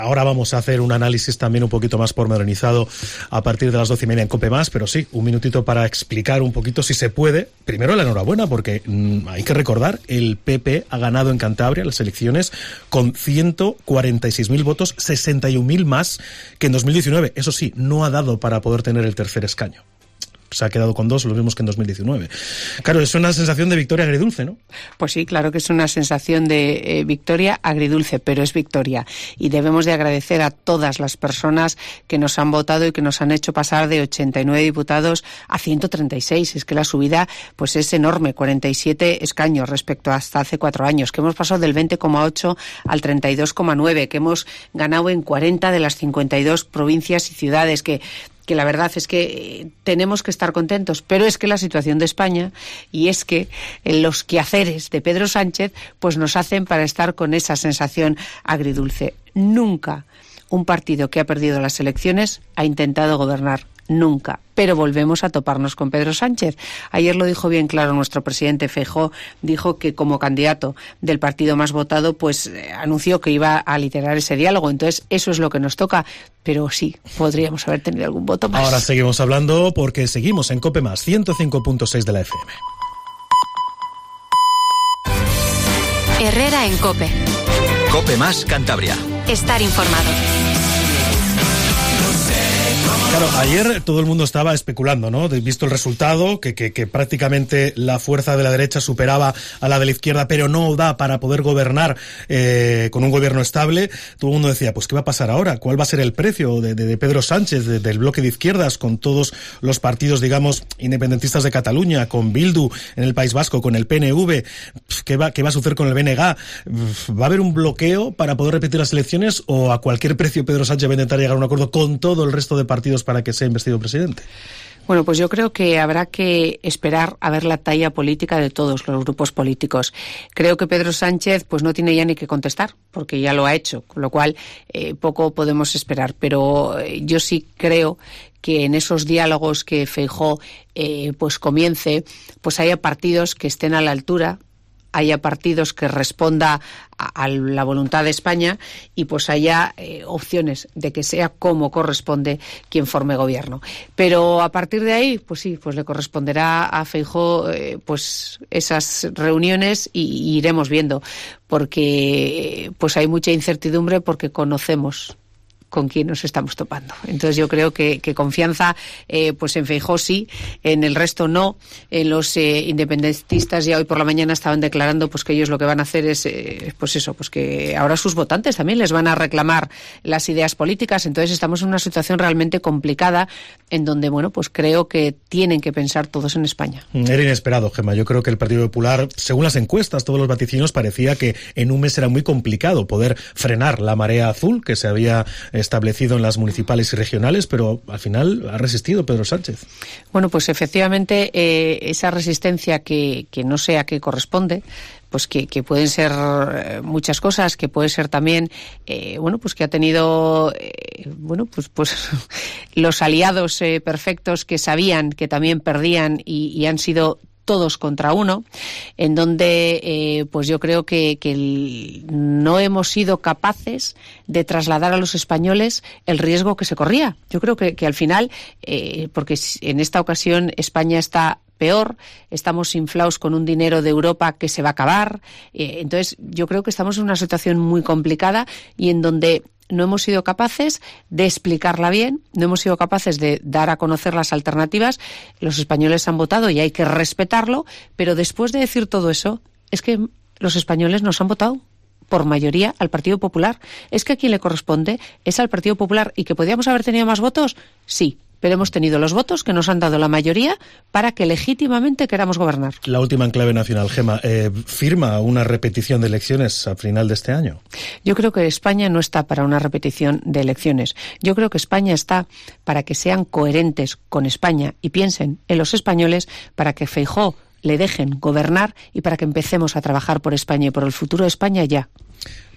Ahora vamos a hacer un análisis también un poquito más pormenorizado a partir de las 12:30 en COPE+, pero sí, un minutito para explicar un poquito si se puede. Primero la enhorabuena, porque hay que recordar, el PP ha ganado en Cantabria las elecciones con 146.000 votos, 61.000 más que en 2019. Eso sí, no ha dado para poder tener el tercer escaño. Se ha quedado con 2, lo mismo que en 2019. Claro, es una sensación de victoria agridulce, ¿no? Pues sí, claro que es una sensación de victoria agridulce, pero es victoria. Y debemos de agradecer a todas las personas que nos han votado y que nos han hecho pasar de 89 diputados a 136. Es que la subida pues es enorme, 47 escaños respecto a hasta hace 4 años, que hemos pasado del 20,8 al 32,9, que hemos ganado en 40 de las 52 provincias y ciudades, que la verdad es que tenemos que estar contentos, pero es que la situación de España y es que los quehaceres de Pedro Sánchez pues nos hacen para estar con esa sensación agridulce. Nunca un partido que ha perdido las elecciones ha intentado gobernar. Nunca. Pero volvemos a toparnos con Pedro Sánchez. Ayer lo dijo bien claro nuestro presidente Feijóo, dijo que como candidato del partido más votado, pues anunció que iba a liderar ese diálogo. Entonces, eso es lo que nos toca. Pero sí, podríamos haber tenido algún voto más. Ahora seguimos hablando porque seguimos en COPE+, 105.6 de la FM. Herrera en COPE. COPE+ Cantabria. Estar informado. Claro, ayer todo el mundo estaba especulando, ¿no? Visto el resultado, que prácticamente la fuerza de la derecha superaba a la de la izquierda, pero no da para poder gobernar con un gobierno estable. Todo el mundo decía, pues ¿qué va a pasar ahora? ¿Cuál va a ser el precio de Pedro Sánchez, del bloque de izquierdas, con todos los partidos, digamos, independentistas de Cataluña, con Bildu en el País Vasco, con el PNV? ¿Qué va a suceder con el BNG? ¿Va a haber un bloqueo para poder repetir las elecciones o a cualquier precio Pedro Sánchez va a intentar llegar a un acuerdo con todo el resto de partidos para que sea investido presidente? Bueno, pues yo creo que habrá que esperar a ver la talla política de todos los grupos políticos. Creo que Pedro Sánchez pues no tiene ya ni que contestar, porque ya lo ha hecho, con lo cual poco podemos esperar. Pero yo sí creo que en esos diálogos que Feijóo pues comience, pues haya partidos que estén a la altura, haya partidos que responda a la voluntad de España y pues haya opciones de que sea como corresponde quien forme gobierno. Pero a partir de ahí, pues sí, pues le corresponderá a Feijóo pues esas reuniones y iremos viendo, porque pues hay mucha incertidumbre porque conocemos con quién nos estamos topando. Entonces yo creo que confianza pues en Feijóo sí, en el resto no. En los independentistas ya hoy por la mañana estaban declarando pues que ellos lo que van a hacer es pues eso, pues que ahora sus votantes también les van a reclamar las ideas políticas. Entonces estamos en una situación realmente complicada en donde, bueno, pues creo que tienen que pensar todos en España. Era inesperado, Gemma. Yo creo que el Partido Popular, según las encuestas, todos los vaticinios, parecía que en un mes era muy complicado poder frenar la marea azul que se había establecido en las municipales y regionales, pero al final ha resistido Pedro Sánchez. Bueno, pues efectivamente esa resistencia que no sé a qué corresponde, pues que pueden ser muchas cosas, que puede ser también, bueno, pues que ha tenido, bueno, pues los aliados perfectos que sabían que también perdían y han sido todos contra uno, en donde pues yo creo que no hemos sido capaces de trasladar a los españoles el riesgo que se corría. Yo creo que al final, porque en esta ocasión España está peor, estamos inflados con un dinero de Europa que se va a acabar, entonces yo creo que estamos en una situación muy complicada y en donde no hemos sido capaces de explicarla bien, no hemos sido capaces de dar a conocer las alternativas. Los españoles han votado y hay que respetarlo, pero después de decir todo eso, es que los españoles nos han votado por mayoría al Partido Popular. Es que a quien le corresponde es al Partido Popular. ¿Y que podíamos haber tenido más votos? Sí. Pero hemos tenido los votos que nos han dado la mayoría para que legítimamente queramos gobernar. La última en clave nacional, Gemma, ¿firma una repetición de elecciones a final de este año? Yo creo que España no está para una repetición de elecciones. Yo creo que España está para que sean coherentes con España y piensen en los españoles, para que Feijóo le dejen gobernar y para que empecemos a trabajar por España y por el futuro de España ya.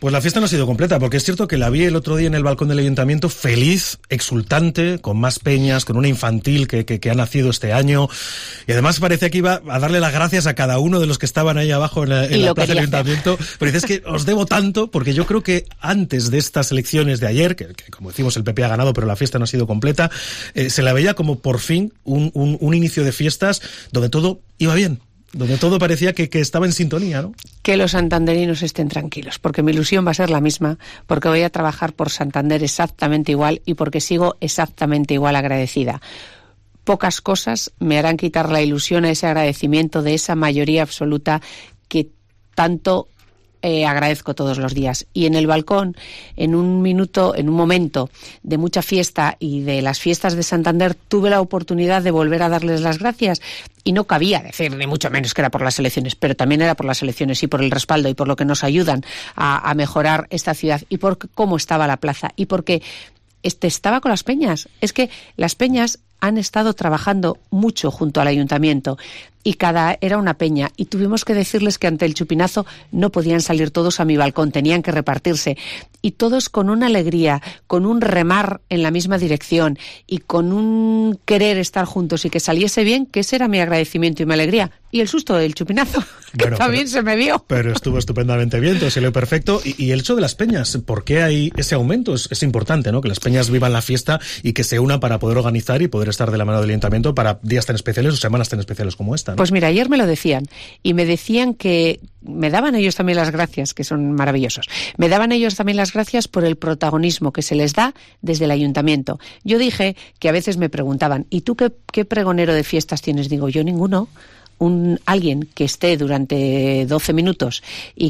Pues la fiesta no ha sido completa, porque es cierto que la vi el otro día en el balcón del ayuntamiento feliz, exultante, con más peñas, con una infantil que ha nacido este año, y además parecía que iba a darle las gracias a cada uno de los que estaban ahí abajo en la plaza del ayuntamiento, pero dices que os debo tanto, porque yo creo que antes de estas elecciones de ayer, que como decimos el PP ha ganado, pero la fiesta no ha sido completa, se la veía como por fin un inicio de fiestas donde todo iba bien, donde todo parecía que estaba en sintonía, ¿no? Que los santanderinos estén tranquilos, porque mi ilusión va a ser la misma, porque voy a trabajar por Santander exactamente igual y porque sigo exactamente igual agradecida. Pocas cosas me harán quitar la ilusión a ese agradecimiento de esa mayoría absoluta que tanto agradezco todos los días. Y en el balcón, en un momento de mucha fiesta y de las fiestas de Santander, tuve la oportunidad de volver a darles las gracias. Y no cabía decir, ni mucho menos que era por las elecciones, pero también era por las elecciones y por el respaldo y por lo que nos ayudan a mejorar esta ciudad y por cómo estaba la plaza y porque estaba con las peñas. Es que las peñas han estado trabajando mucho junto al ayuntamiento y era una peña y tuvimos que decirles que ante el chupinazo no podían salir todos a mi balcón, tenían que repartirse y todos con una alegría, con un remar en la misma dirección y con un querer estar juntos y que saliese bien, que ese era mi agradecimiento y mi alegría. Y el susto del chupinazo, que bueno, también se me dio. Pero estuvo estupendamente bien, todo salió perfecto. Y el hecho de las peñas, ¿por qué hay ese aumento? Es importante, ¿no? Que las peñas vivan la fiesta y que se unan para poder organizar y poder estar de la mano del ayuntamiento para días tan especiales o semanas tan especiales como esta, ¿no? Pues mira, ayer me lo decían y me decían que me daban ellos también las gracias, que son maravillosos. Me daban ellos también las gracias por el protagonismo que se les da desde el ayuntamiento. Yo dije que a veces me preguntaban, ¿y tú qué pregonero de fiestas tienes? Digo, yo ninguno. Alguien que esté durante 12 minutos y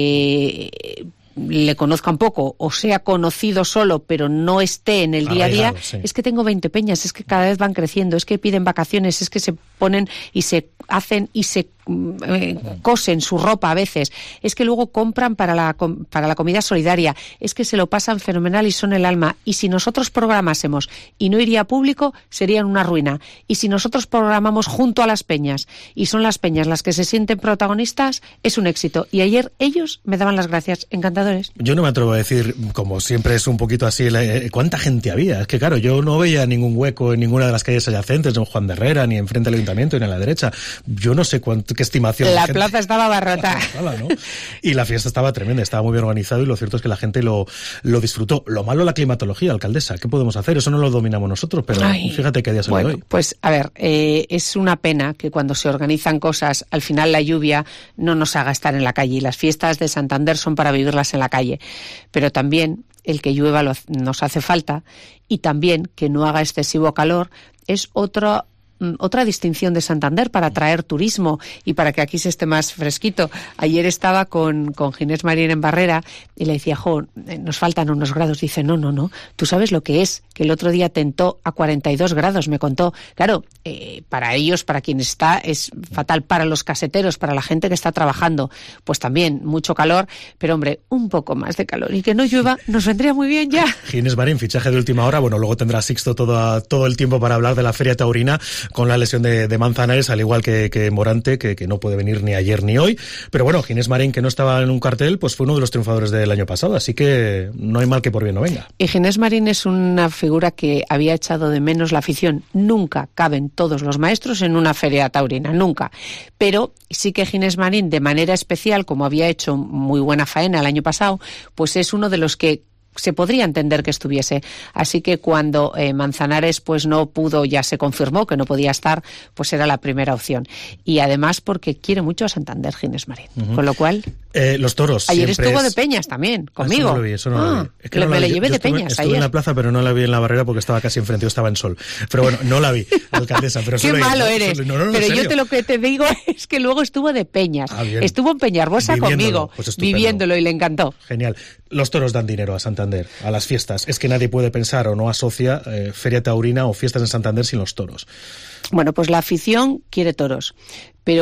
que le conozca un poco o sea conocido solo pero no esté en el día a día, sí. Es que tengo 20 peñas, es que cada vez van creciendo, es que piden vacaciones, es que se ponen y se hacen y se cosen su ropa a veces, es que luego compran para la comida solidaria, es que se lo pasan fenomenal y son el alma. Y si nosotros programásemos y no iría público, serían una ruina. Y si nosotros programamos junto a las peñas y son las peñas las que se sienten protagonistas, es un éxito. Y ayer ellos me daban las gracias, encantadores. Yo no me atrevo a decir, como siempre es un poquito así, ¿cuánta gente había? Es que claro, yo no veía ningún hueco en ninguna de las calles adyacentes, en Juan de Herrera, ni enfrente del ayuntamiento, ni a la derecha. Yo no sé qué estimación. La plaza estaba abarrotada. ¿No? Y la fiesta estaba tremenda, estaba muy bien organizado y lo cierto es que la gente lo disfrutó. Lo malo, la climatología, alcaldesa. ¿Qué podemos hacer? Eso no lo dominamos nosotros, pero fíjate qué día salió hoy. Pues a ver, es una pena que cuando se organizan cosas, al final la lluvia no nos haga estar en la calle. Y las fiestas de Santander son para vivirlas en la calle. Pero también el que llueva nos hace falta y también que no haga excesivo calor es otra distinción de Santander para atraer turismo y para que aquí se esté más fresquito. Ayer estaba con Ginés Marín en Barrera y le decía, nos faltan unos grados. Dice, no, tú sabes lo que es, que el otro día tentó a 42 grados, me contó. Claro, para ellos, para quien está, es fatal. Para los caseteros, para la gente que está trabajando, pues también mucho calor, pero hombre, un poco más de calor y que no llueva, nos vendría muy bien ya. Ginés Marín, fichaje de última hora, bueno, luego tendrá Sixto todo el tiempo para hablar de la Feria Taurina, con la lesión de Manzanares, al igual que Morante, que no puede venir ni ayer ni hoy. Pero bueno, Ginés Marín, que no estaba en un cartel, pues fue uno de los triunfadores del año pasado, así que no hay mal que por bien no venga. Y Ginés Marín es una figura que había echado de menos la afición. Nunca caben todos los maestros en una feria taurina, nunca. Pero sí que Ginés Marín, de manera especial, como había hecho muy buena faena el año pasado, pues es uno de los que se podría entender que estuviese. Así que cuando Manzanares pues no pudo, ya se confirmó que no podía estar, pues era la primera opción. Y además porque quiere mucho a Santander, Ginés Marín. Con lo cual... los toros. Ayer estuvo de peñas también, conmigo. Eso no lo vi. Es que me la llevé de peñas estuve ayer. En la plaza, pero no la vi en la Barrera porque estaba casi enfrente, yo estaba en sol. Pero bueno, no la vi, alcaldesa. Pero qué malo eres. No, pero yo lo que te digo es que luego estuvo de peñas. Estuvo en Peñarbosa conmigo, pues viviéndolo y le encantó. Genial. Los toros dan dinero a Santander, a las fiestas. Es que nadie puede pensar o no asocia Feria Taurina o fiestas en Santander sin los toros. Bueno, pues la afición quiere toros, pero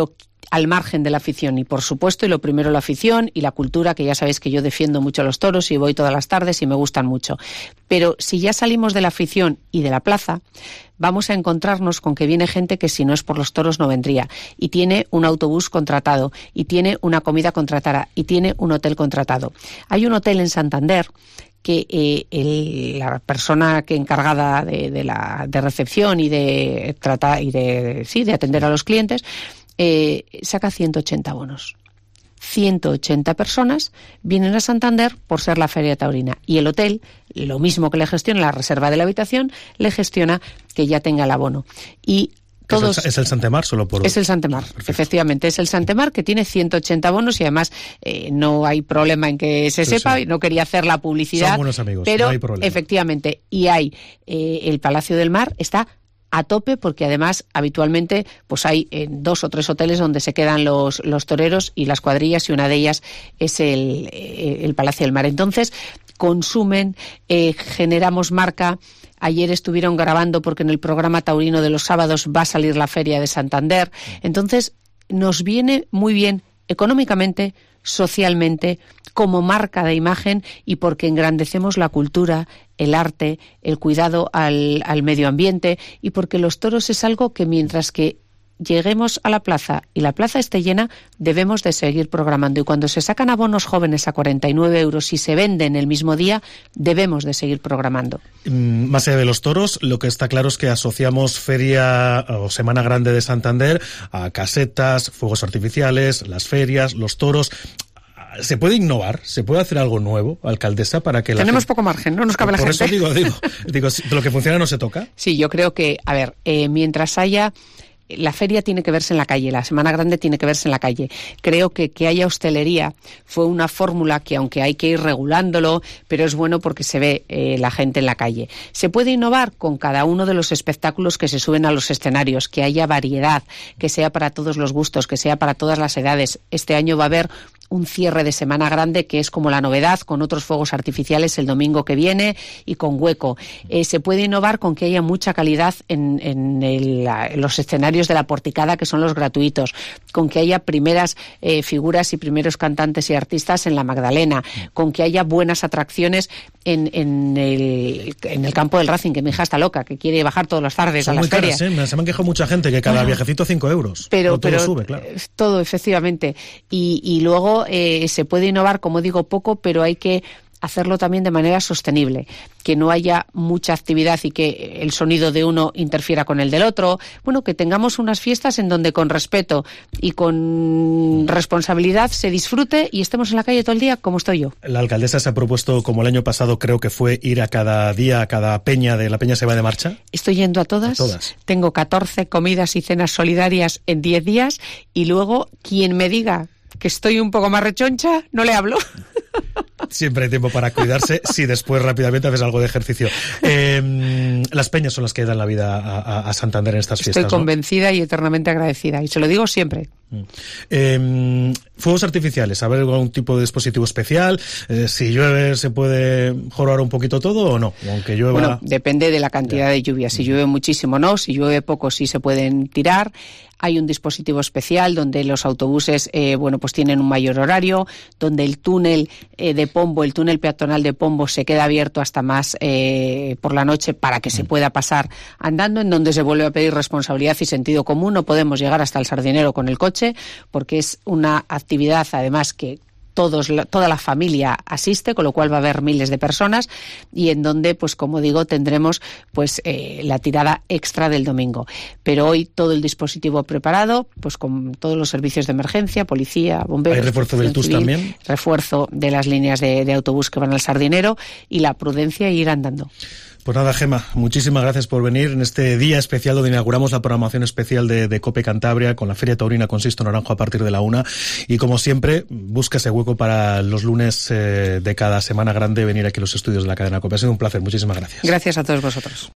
al margen de la afición. Y por supuesto, y lo primero, la afición y la cultura, que ya sabéis que yo defiendo mucho los toros y voy todas las tardes y me gustan mucho. Pero si ya salimos de la afición y de la plaza, vamos a encontrarnos con que viene gente que si no es por los toros no vendría, y tiene un autobús contratado, y tiene una comida contratada, y tiene un hotel contratado. Hay un hotel en Santander que la persona que encargada de recepción y de tratar y de atender a los clientes saca 180 bonos. 180 personas vienen a Santander por ser la feria taurina, y el hotel, lo mismo que le gestiona la reserva de la habitación, le gestiona que ya tenga el abono. Y todos, ¿Es el Santemar solo por...? Es el Santemar, efectivamente, es el Santemar, que tiene 180 bonos y además no hay problema en que se sepa, sí. No quería hacer la publicidad. Son buenos amigos, pero no hay problema. Efectivamente, y hay el Palacio del Mar está a tope, porque además habitualmente pues hay 2 o 3 hoteles donde se quedan los toreros y las cuadrillas, y una de ellas es el Palacio del Mar. Entonces consumen, generamos marca. Ayer estuvieron grabando porque en el programa taurino de los sábados va a salir la Feria de Santander. Entonces nos viene muy bien económicamente, socialmente, como marca de imagen, y porque engrandecemos la cultura, el arte, el cuidado al medio ambiente, y porque los toros es algo que mientras que lleguemos a la plaza y la plaza esté llena, debemos de seguir programando. Y cuando se sacan abonos jóvenes a 49 euros y se venden el mismo día, debemos de seguir programando. Más allá de los toros, lo que está claro es que asociamos Feria o Semana Grande de Santander a casetas, fuegos artificiales, las ferias, los toros. ¿Se puede innovar? ¿Se puede hacer algo nuevo, alcaldesa, para que Tenemos poco margen, no nos cabe la gente. Por eso digo, lo que funciona no se toca. Sí, yo creo que, mientras haya... La feria tiene que verse en la calle, la Semana Grande tiene que verse en la calle. Creo que haya hostelería fue una fórmula que, aunque hay que ir regulándolo, pero es bueno porque se ve la gente en la calle. Se puede innovar con cada uno de los espectáculos que se suben a los escenarios, que haya variedad, que sea para todos los gustos, que sea para todas las edades. Este año va a haber un cierre de Semana Grande que es como la novedad, con otros fuegos artificiales el domingo que viene y con hueco. Se puede innovar con que haya mucha calidad en los escenarios de la porticada, que son los gratuitos, con que haya primeras figuras y primeros cantantes y artistas en la Magdalena, con que haya buenas atracciones en el campo del Racing, que mi hija está loca, que quiere bajar todas las tardes son a las ferias. Caras, se me han quejado mucha gente que cada viajecito 5 euros. Pero todo sube, claro. Todo, efectivamente. Y luego se puede innovar, como digo, poco, pero hay que hacerlo también de manera sostenible, que no haya mucha actividad y que el sonido de uno interfiera con el del otro. Bueno, que tengamos unas fiestas en donde con respeto y con responsabilidad se disfrute y estemos en la calle todo el día como estoy yo. La alcaldesa se ha propuesto, como el año pasado creo que fue, ir a cada día, a cada peña de la Peña Se Va de Marcha. Estoy yendo a todas. Tengo 14 comidas y cenas solidarias en 10 días y luego quien me diga que estoy un poco más rechoncha, no le hablo. Siempre hay tiempo para cuidarse si después rápidamente haces algo de ejercicio. Las peñas son las que dan la vida a Santander en estas fiestas. Estoy convencida, ¿no? Y eternamente agradecida, y se lo digo siempre. Fuegos artificiales, ¿habrá algún tipo de dispositivo especial? Si llueve, ¿se puede jorobar un poquito todo o no? Aunque llueva... Bueno, depende de la cantidad de lluvia. Si llueve muchísimo, no. Si llueve poco, sí se pueden tirar. Hay un dispositivo especial donde los autobuses, pues tienen un mayor horario, donde el túnel de Pombo, el túnel peatonal de Pombo se queda abierto hasta más por la noche para que se pueda pasar andando, en donde se vuelve a pedir responsabilidad y sentido común. No podemos llegar hasta el Sardinero con el coche, porque es una actividad, además, que toda la familia asiste, con lo cual va a haber miles de personas, y en donde, pues como digo, tendremos pues la tirada extra del domingo. Pero hoy todo el dispositivo preparado, pues con todos los servicios de emergencia, policía, bomberos. ¿Hay refuerzo del TUS también? Refuerzo de las líneas de autobús que van al Sardinero, y la prudencia y ir andando. Pues nada, Gema, muchísimas gracias por venir en este día especial donde inauguramos la programación especial de COPE Cantabria con la Feria Taurina con Sisto Naranjo a partir de la 1. Y como siempre, busca ese hueco para los lunes de cada Semana Grande venir aquí a los estudios de la cadena COPE. Ha sido un placer, muchísimas gracias. Gracias a todos vosotros.